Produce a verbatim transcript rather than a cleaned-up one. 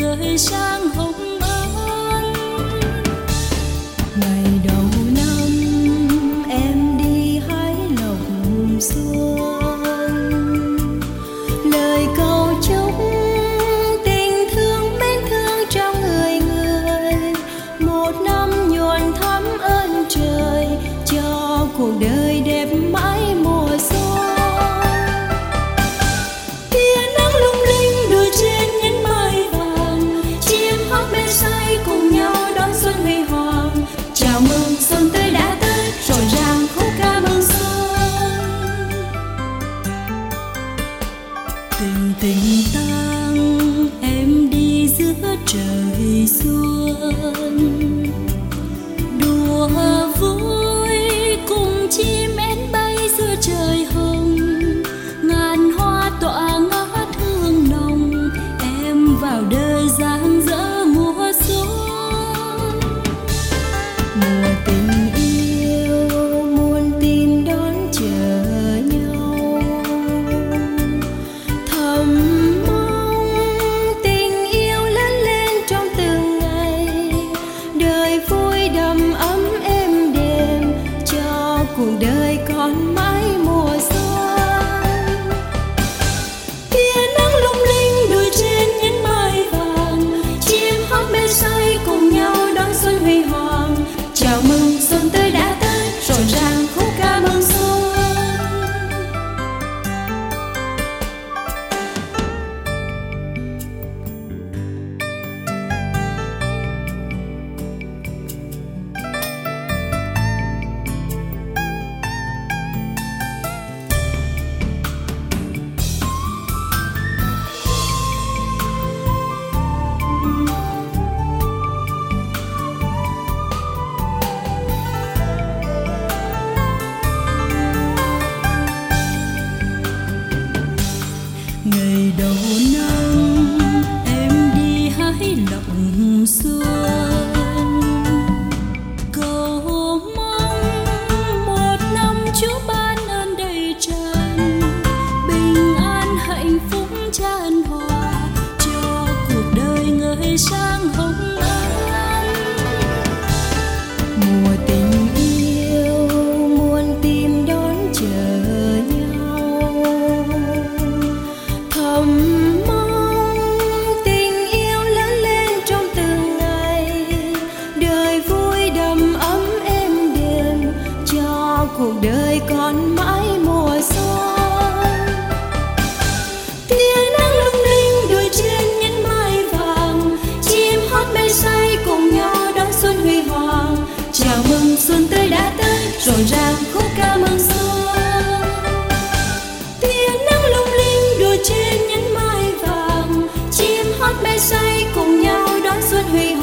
ngời sáng hồng ân. Ngày đầu năm em đi hái lộc xuân, lời cầu chúc tình thương mến thương trong người người, một năm nhuần thắm ơn trời cho cuộc đời đẹp mãi mùa xuân. Tia nắng lung linh đôi trên nhánh mai vàng, chim hót bên say cùng nhau đón xuân huy hoàng. Chào mừng xuân tới đã tới, rộn ràng khúc ca mừng xuân. Tình tình tang em đi giữa trời xuân, đùa vui cùng chim én bay giữa trời hồng. Ngàn hoa tỏa ngát hương nồng, em vào đời rạng rỡ mùa xuân. Mùa tình yêu muôn tin đón chờ nhau, thầm mong tình yêu lớn lên trong từng ngày, đời vui đầm ấm êm đềm cho cuộc đời còn mãi mùa xuân. Tia nắng lung linh đôi trên nhánh mai vàng, chim hót bên say cùng nhau đón xuân huy hoàng. Chào mừng xuân tới đã tới, rộn ràng khúc ca mừng xuân. Ngày đầu năm em đi hái lộc xuân, cầu mong một năm Chúa ban ơn đầy tràn, bình an hạnh phúc tràn hòa cho cuộc đời ngời sáng hồng ân. Mùa tình yêu muôn tim đón chờ nhau, thầm mong tình yêu lớn lên trong từng ngày, đời vui đầm ấm êm đềm cho cuộc đời còn mãi mùa xuân. Tia nắng lung linh đôi trên nhánh mai vàng, chim hót bên say cùng nhau đón xuân huy hoàng. Chào mừng xuân tới đã tới, rộn ràng khúc ca mừng xuân. Tia nắng lung linh đôi trên nhánh mai vàng, chim hót bên say cùng nhau đón xuân huy hoàng.